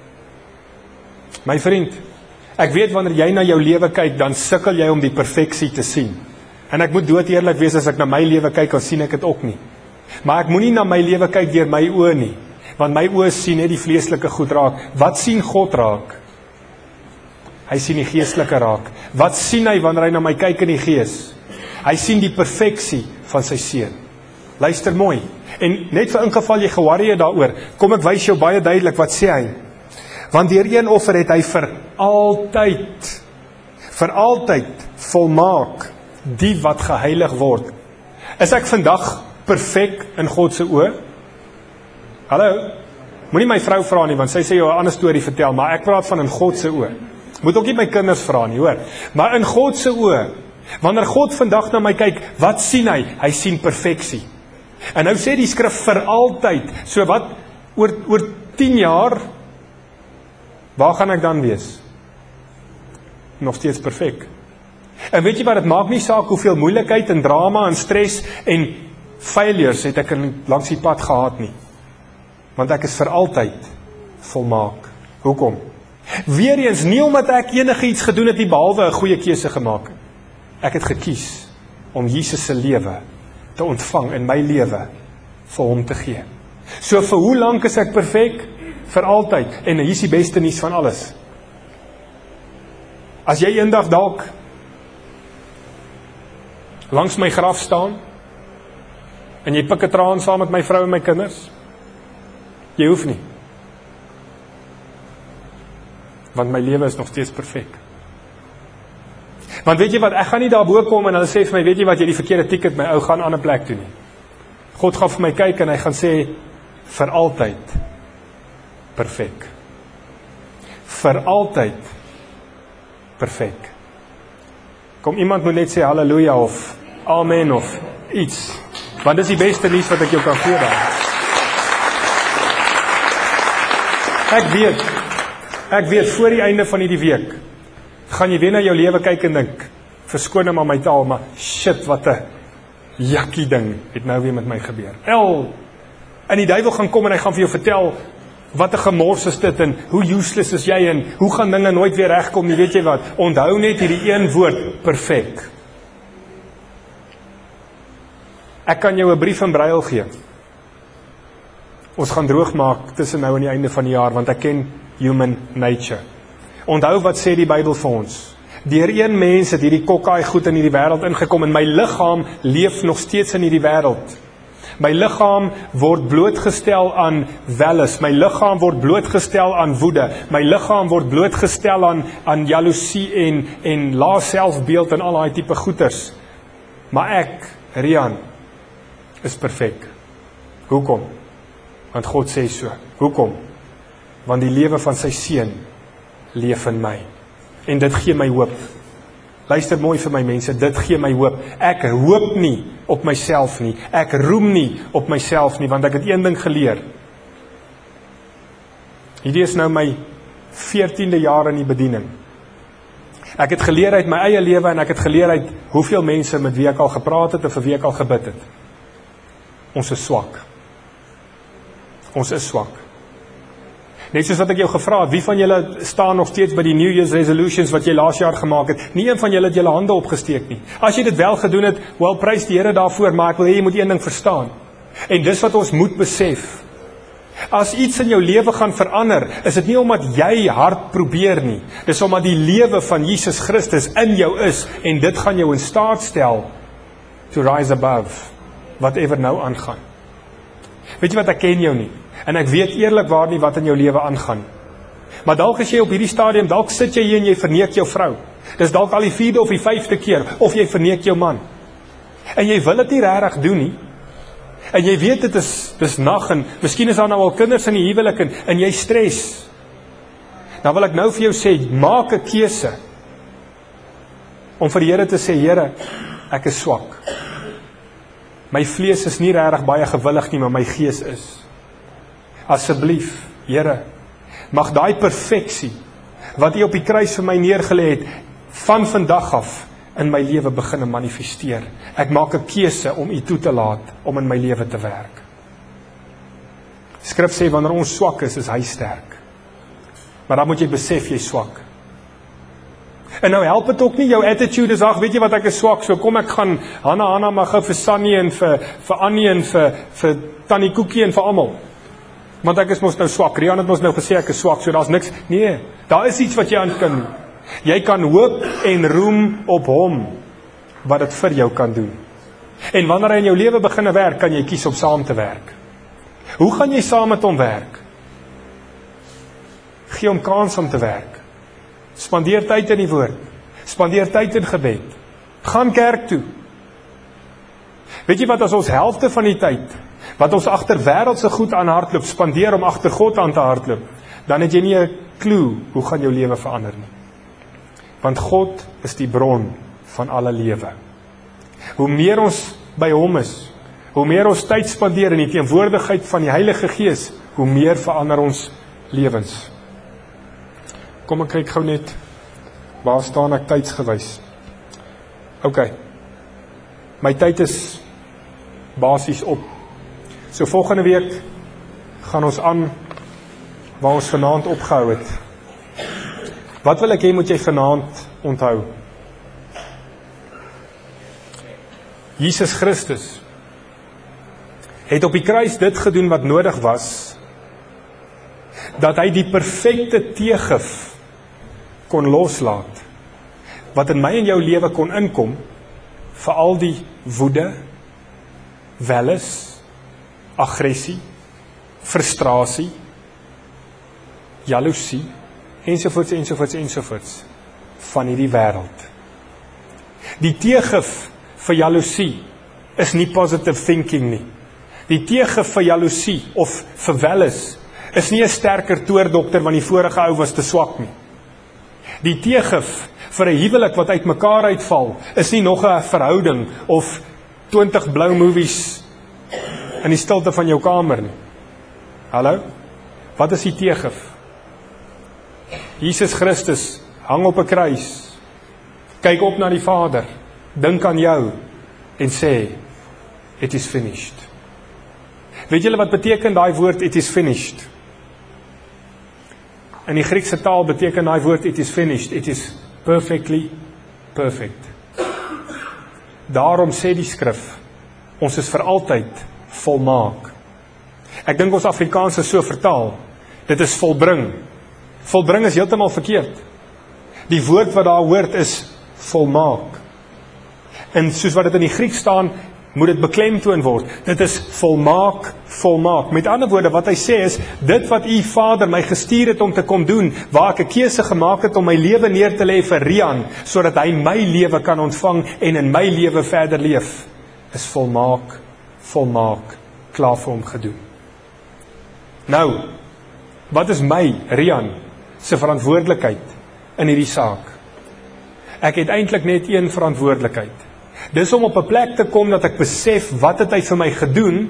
My vriend, ek weet wanneer jy na jou lewe kyk, dan sukkel jy om die perfeksie te sien. En ek moet dood eerlik wees, as ek na my lewe kyk, dan sien ek dit ook nie. Maar ek moenie na my lewe kyk deur my oë nie, want my oë sien net die vleeslike goed raak. Wat sien God raak? Hy sien die geestelike raak. Wat sien hy wanneer hy na my kyk in die gees? Hy sien die perfeksie van sy seun. Luister mooi. En net vir ingeval jy ge-worry het daaroor, kom ek wys jou baie duidelik wat sê hy. Want deur een offer het hy vir altyd, vir altyd volmaak die wat geheilig word. Is ek vandag perfek in God se oë? Hallo? Moenie my vrou vra nie, want sy sê jy 'n ander storie vertel, maar ek praat van in God se oë. Moet ook nie my kinders vra nie, hoor. Maar in God se oë, wanneer God vandag na my kyk, wat sien hy? Hy sien perfeksie. En nou sê die skrif vir altyd. So wat oor oor tien jaar, waar gaan ek dan wees? Nog steeds perfek. En weet jy wat, dit maak nie saak hoeveel moeilikheid en drama en stres en failures het ek langs die pad gehad nie. Want ek is vir altyd volmaak. Hoekom? Weereens, nie omdat ek enige iets gedoen het nie, behalwe 'n goeie keuse gemaak. Ek het gekies om Jesus se lewe te ontvang in my lewe vir hom te gee. So vir hoe lank is ek perfek? Vir altyd. En hier is die beste nuus van alles. As jy eendag dalk langs my graf staan en jy pik 'n traan saam met my vrou en my kinders, jy hoef nie. Want my lewe is nog steeds perfek. Want weet jy wat, ek gaan nie daarbo kom en hulle sê vir my, weet jy wat, jy die verkeerde ticket, my ou gaan aan 'n ander plek toe nie. God gaan vir my kyk en hy gaan sê, vir altyd perfek. Vir altyd perfek. Kom, iemand moet net sê halleluja of amen of iets. Want dis die beste nuus wat ek jou kan gee daar. Ek weet, ek weet, voor die einde van hierdie week, gaan jy weer na jou lewe kyk en dink, verskoon maar my taal, maar shit, wat 'n jakkie ding het nou weer met my gebeur. El, en die duiwel gaan kom en hy gaan vir jou vertel, wat 'n gemors is dit, en hoe useless is jy, en hoe gaan dinge nooit weer regkom nie, weet jy wat, onthou net hierdie een woord, perfek. Ek kan jou 'n brief in brail gee. Ons gaan droog maak tussen nou en die einde van die jaar, want ek ken human nature. Onthou wat sê die Bybel vir ons. Deur een mens het hierdie kokkaai goed in hierdie wêreld ingekom, en my liggaam leef nog steeds in hierdie wêreld. My liggaam word blootgestel aan welles, my liggaam word blootgestel aan woede, my liggaam word blootgestel aan, aan jaloesie en, en lae selfbeeld en al daai tipe goeters. Maar ek, Rian, is perfek. Hoekom? Want God sê so. Hoekom? Want die lewe van sy seun leef in my. En dit gee my hoop. Luister mooi vir my mense, dit gee my hoop. Ek hoop nie op myself nie. Ek roem nie op myself nie, want ek het een ding geleer. Hierdie is nou my veertiende jaar in die bediening. Ek het geleer uit my eie lewe en ek het geleer uit hoeveel mense met wie ek al gepraat het en vir wie ek al gebid het. Ons is swak. Ons is swak. Net soos wat ek jou gevra het, wie van julle staan nog steeds by die New Year's resolutions wat jy laas jaar gemaak het? Nie een van julle het julle hande opgesteek nie. As jy dit wel gedoen het, wel prys die Here daarvoor, maar ek wil hê jy moet een ding verstaan. En dis wat ons moet besef. As iets in jou lewe gaan verander, is dit nie omdat jy hard probeer nie. Dis omdat die lewe van Jesus Christus in jou is, en dit gaan jou in staat stel to rise above, whatever nou aangaan. Weet jy wat, ek ken jou nie, en ek weet eerlikwaar nie wat in jou lewe aangaan. Maar dalk as jy op hierdie stadium, dalk sit jy hier en jy verneek jou vrou. Dis dalk al die vierde of die vyfde keer, of jy verneek jou man. En jy wil dit nie regtig doen nie. En jy weet dit is, dis nag, en miskien is daar nou al kinders in die huwelik, en, en jy stres. Dan wil ek nou vir jou sê, maak 'n keuse, om vir die Here te sê, Here, ek is swak. My vlees is nie regtig baie gewillig nie, maar my gees is. Asseblief, Here, mag daai perfeksie, wat U op die kruis vir my neergelê het, van vandag af, in my lewe begin manifesteer. Ek maak 'n keuse om U toe te laat, om in my lewe te werk. Skrif sê, wanneer ons swak is, is Hy sterk. Maar dan moet jy besef, jy is swak. En nou help het ook nie, jou attitude is, ag, weet jy wat, ek is swak, so kom ek gaan, Hanna, Hanna, maar gou vir Sannie, en vir, vir Annie, en vir, vir Tannie Koekie, en vir almal. Want ek is mos nou swak, Rian het ons nou gesê, ek is swak, so daar is niks, nee, daar is iets wat jy aan kan doen. Jy kan hoop en roem op Hom, wat dit vir jou kan doen. En wanneer hy in jou lewe begin werk, kan jy kies om saam te werk. Hoe gaan jy saam met Hom werk? Gee Hom kans om te werk. Spandeer tyd in die woord. Spandeer tyd in gebed. Gaan kerk toe. Weet jy wat, as ons helfte van die tyd, wat ons agter wêreldse goed aan hardloop, spandeer om agter God aan te hardloop, dan het jy nie 'n klou hoe gaan jou lewe verander nie. Want God is die bron van alle lewe. Hoe meer ons by Hom is, hoe meer ons tyd spandeer in die teenwoordigheid van die Heilige Gees, hoe meer verander ons lewens. Kom ek kyk gou net, waar staan ek tydsgewys? Ok, my tyd is basies op. So volgende week gaan ons aan waar ons vanaand opgehou het. Wat wil ek hê moet jy vanaand onthou? Jesus Christus het op die kruis dit gedoen wat nodig was, dat hy die perfekte teëgif kon loslaat, wat in my en jou lewe kon inkom, vir al die woede, welis, aggressie, frustrasie, jaloesie, ensovoorts, ensovoorts, ensovoorts, van hierdie wêreld. Die teëgif vir jaloesie is nie positive thinking nie. Die teëgif vir jaloesie of vir welis is nie 'n sterker toordokter want die vorige ou was te swak nie. Die teëgif vir 'n huwelik wat uit mekaar uitval is nie nog 'n verhouding of twintig blou movies in die stilte van jou kamer nie. Hallo? Wat is die teëgif? Jesus Christus hang op 'n kruis, kyk op na die Vader, dink aan jou en sê, it is finished. Weet julle wat beteken daai woord, it is finished? In die Griekse taal beteken daai woord, it is finished, it is perfectly perfect. Daarom sê die skrif, ons is vir altyd volmaak. Ek dink ons Afrikaans is so vertaal, dit is volbring. Volbring is heeltemal verkeerd. Die woord wat daar hoort is volmaak. En soos wat dit in die Grieks staan, moet dit beklemtoon word. Dit is volmaak, volmaak. Met ander woorde, wat hy sê is, dit wat u Vader my gestuur het om te kom doen, waar ek 'n keuse gemaak het om my lewe neer te lê vir Rian, sodat hy my lewe kan ontvang en in my lewe verder leef, is volmaak, volmaak, klaar vir hom gedoen. Nou, wat is my, Rian, se verantwoordelikheid in hierdie saak? Ek het eintlik net een verantwoordelikheid. Dis om op 'n plek te kom dat ek besef wat het hy vir my gedoen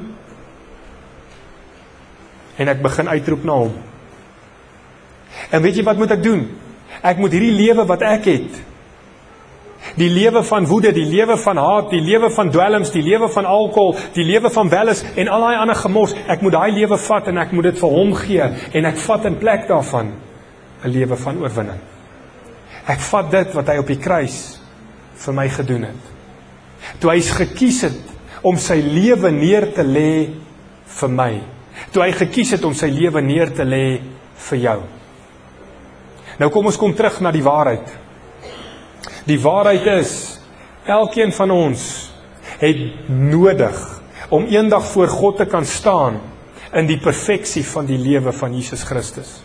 en ek begin uitroep na hom. En weet jy wat moet ek doen? Ek moet hierdie lewe wat ek het, die lewe van woede, die lewe van haat, die lewe van dwelms, die lewe van alkohol, die lewe van welles en al daai ander gemors, ek moet daai lewe vat en ek moet dit vir hom gee en ek vat in plek daarvan 'n lewe van oorwinning. Ek vat dit wat hy op die kruis vir my gedoen het. Toe hy gekies het om sy lewe neer te lê vir my. Toe hy gekies het om sy lewe neer te lê vir jou. Nou kom ons kom terug na die waarheid. Die waarheid is, elkeen van ons het nodig om eendag voor God te kan staan in die perfeksie van die lewe van Jesus Christus.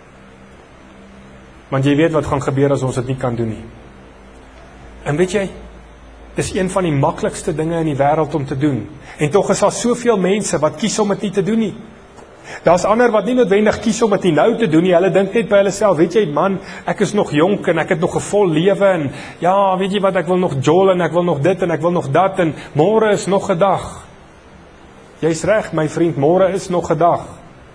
Want jy weet wat gaan gebeur as ons dit nie kan doen nie. En weet jy, dis een van die maklikste dinge in die wêreld om te doen. En tog is daar soveel mense wat kies om dit nie te doen nie. Daar's ander wat nie noodwendig kies om dit nie nou te doen nie. Hulle dink net by hulle self, weet jy man, ek is nog jonk en ek het nog 'n vol lewe en ja, weet jy wat, ek wil nog jol en ek wil nog dit en ek wil nog dat en môre is nog 'n dag. Jy's reg, my vriend, môre is nog 'n dag.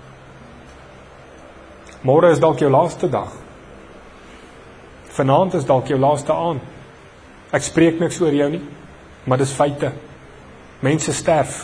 Môre is dalk jou laaste dag. Vanaand is dalk jou laaste aand. Ek spreek niks oor jou nie, maar dis feite. Mense sterf.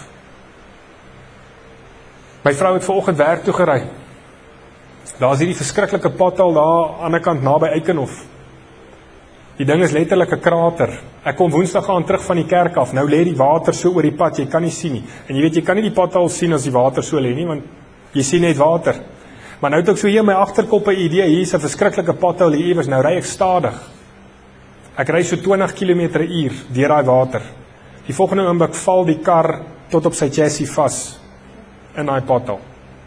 My vrou het vanoggend werk toe gery. Daar is hierdie verskriklike pothole daar aan die kant naby Eikenhof. Die ding is letterlik 'n krater. Ek kom Woensdag aan terug van die kerk af. Nou lê die water so oor die pad, jy kan nie sien nie. En jy weet, jy kan nie die pothole sien as die water so lê nie, want jy sien net water. Maar nou het ek so hier in my agterkop 'n idee, hier is 'n verskriklike pothole hier iewers. Nou ry ek stadig. Ek ry so twintig kilometer per uur deur daai water. Die volgende oomblik val die kar tot op sy chassis vas in daai pothole.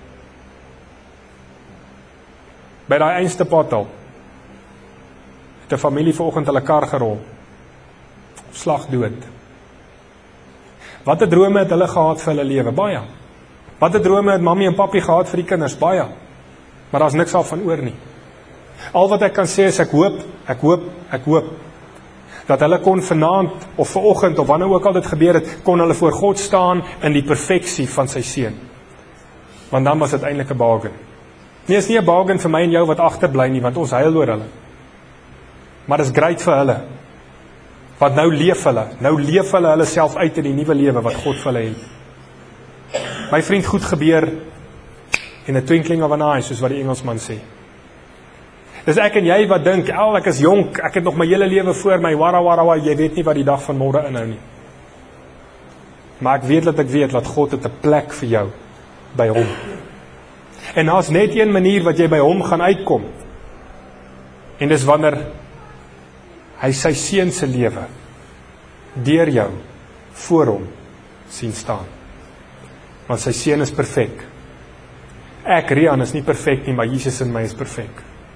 By daai einste pothole het 'n familie vanoggend hulle kar gerol. Slag dood. Watter drome het hulle gehad vir hulle lewe? Baie. Watter drome het mammy en papi gehad vir die kinders? Baie. Maar daar's niks daarvan oor nie. Al wat ek kan sê is ek hoop, ek hoop, ek hoop dat hulle kon vanaand of vanoggend of wanneer ook al dit gebeur het, kon hulle voor God staan in die perfeksie van sy seun. Want dan was dit eintlik 'n bargain. Nee, is nie 'n bargain vir my en jou wat agterbly nie, want ons huil oor hulle. Maar dis great vir hulle. Want nou leef hulle, nou leef hulle hulle self uit in die nuwe lewe wat God vir hulle het. My vriend, goed gebeur in a twinkling of an eye, soos wat die Engelsman sê. Dis ek en jy wat dink, al ek is jonk, ek het nog my hele lewe voor my, wara wara wara, jy weet nie wat die dag van môre inhou nie. Maar ek weet dat ek weet, dat God het 'n plek vir jou by hom. En daar's net een manier wat jy by hom gaan uitkom. En dis wanneer hy sy seun se lewe deur jou voor hom sien staan. Want sy seun is perfek. Ek, Rian, is nie perfek nie, maar Jesus in my is perfek.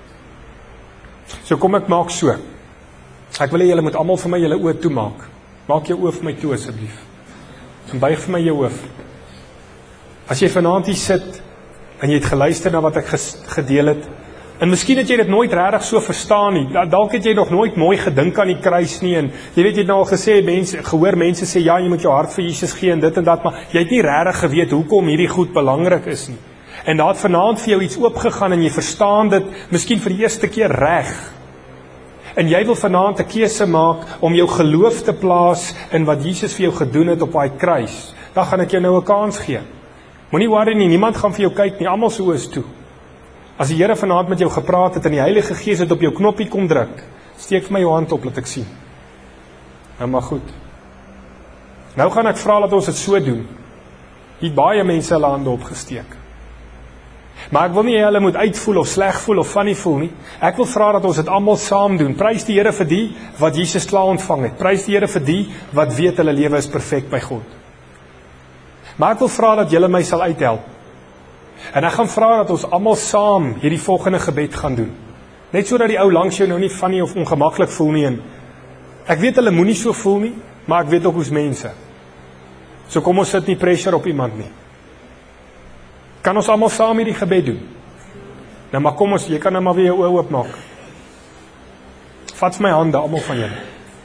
So kom ek maak so. Ek wil hê julle moet almal vir my julle oë toemaak. Maak jou oë vir my toe asseblief. En buig vir my jou hoof. As jy vanaand hier sit en jy het geluister na wat ek gedeel het, en miskien het jy dit nooit regtig so verstaan nie. Dalk het jy nog nooit mooi gedink aan die kruis nie en jy weet jy het nou al gesê, mense gehoor mense sê ja, jy moet jou hart vir Jesus gee en dit en dat, maar jy het nie regtig geweet hoekom hierdie goed belangrik is nie. En daar het vanaand vir jou iets oopgegaan en jy verstaan dit miskien vir die eerste keer reg. En jy wil vanaand 'n keuse maak om jou geloof te plaas in wat Jesus vir jou gedoen het op daai kruis. Dan gaan ek jou nou 'n kans gee. Moenie worry nie, niemand gaan vir jou kyk nie, almal se oë is toe. As die Here vanaand met jou gepraat het en die Heilige Gees het op jou knoppie kom druk, steek vir my jou hand op, laat ek sien. Nou maar goed. Nou gaan ek vra dat ons dit so doen. Hier baie mense hulle hande opgesteek. Maar ek wil nie hê hulle moet uitvoel of sleg voel of funny voel nie. Ek wil vra dat ons dit almal saam doen. Prys die Here vir die wat Jesus klaar ontvang het. Prys die Here vir die wat weet hulle lewe is perfek by God. Maar ek wil vra dat julle my sal uithelp. En ek gaan vra dat ons almal saam hierdie volgende gebed gaan doen. Net so dat die ou langs jou nou nie funny of ongemaklik voel nie. En ek weet hulle moenie so voel nie, maar ek weet ook hoe's mense. So kom ons sit nie pressure op iemand nie. Kan ons almal saam hierdie gebed doen? Nou maar kom ons, jy kan nou maar weer jou oë oopmaak. Vat my hande, almal van julle.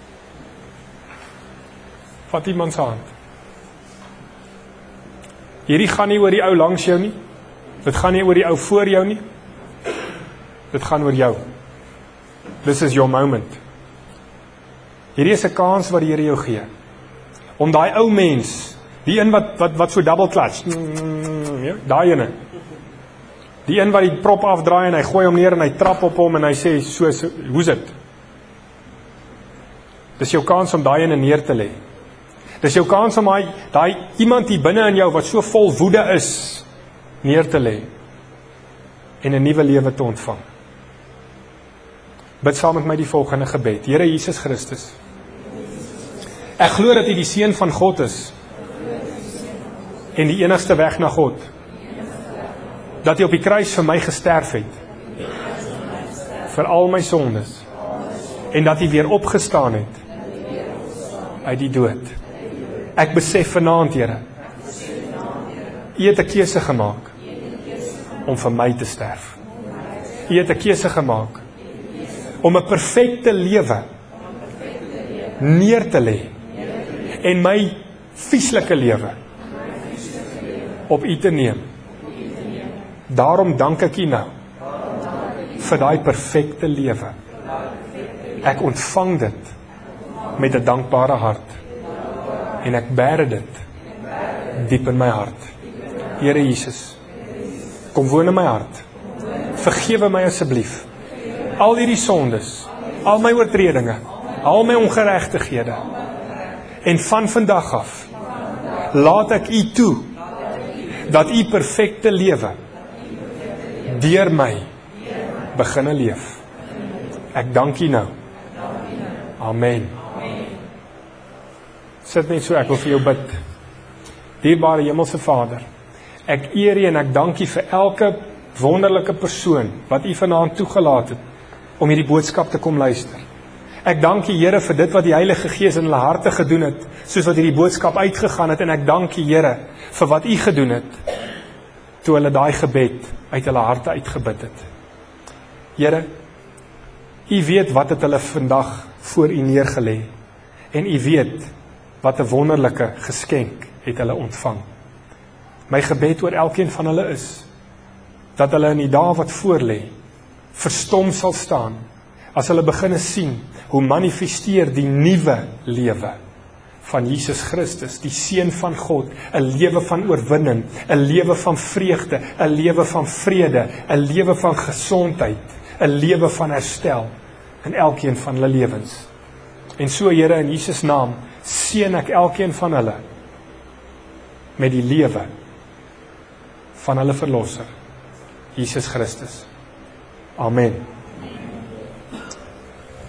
Vat iemand se hand. Hierdie gaan nie oor die ou langs jou nie. Dit gaan nie oor die ou voor jou nie. Dit gaan oor jou. This is your moment. Hierdie is 'n kans wat die Here jou gee. Om daai ou mens, die een wat wat wat so double clutch, mm, ja, daai ene. Die een wat die prop afdraai en hy gooi hom neer en hy trap op hom en hy sê so, so hoe's dit? Dis jou kans om daai ene neer te lê. Dis jou kans om daai daai iemand hier binne in jou wat so vol woede is, neer te lê en 'n nuwe lewe te ontvang. Bid saam met my die volgende gebed. Here Jesus Christus, ek glo dat U die Seun van God is en die enigste weg na God. Dat U op die kruis vir my gesterf het vir al my sondes en dat U weer opgestaan het uit die dood. Ek besef vanaand, Here, U het 'n keuse gemaak om vir my te sterf. U het 'n keuse gemaak om 'n perfekte lewe neer te lê en my vieslike lewe op U te neem. Daarom dank ek U nou vir daai perfekte lewe. Ek ontvang dit met 'n dankbare hart en ek bære dit diep in my hart. Here Jesus, kom woon in my hart. Vergewe my asseblief al hierdie sondes, al my oortredinge, al my ongeregtighede. En van vandag af laat ek U toe dat U perfekte lewe deur my beginne leef. Ek dank U nou. Amen. Sit net so, ek wil vir jou bid. Dierbare Hemelse Vader, ek eer U en ek dank U vir elke wonderlike persoon wat U vanaand toegelaat het om hierdie boodskap te kom luister. Ek dank U, Here, vir dit wat die Heilige Gees in hulle harte gedoen het, soos wat hierdie boodskap uitgegaan het, en ek dank U, Here, vir wat U gedoen het, toe hulle daai gebed uit hulle harte uitgebid het. Here, U weet wat het hulle vandag voor U neergelê, en U weet wat 'n wonderlike geskenk het hulle ontvang. My gebed oor elkeen van hulle is, dat hulle in die dae wat voorlê, verstom sal staan, as hulle beginne sien, hoe manifesteer die nuwe lewe van Jesus Christus, die Seun van God, 'n lewe van oorwinning, 'n lewe van vreugde, 'n lewe van vrede, 'n lewe van gesondheid, 'n lewe van herstel in elkeen van hulle lewens. En so, Here, in Jesus naam, seën ek elkeen van hulle met die lewe van hulle verlosser, Jesus Christus. Amen.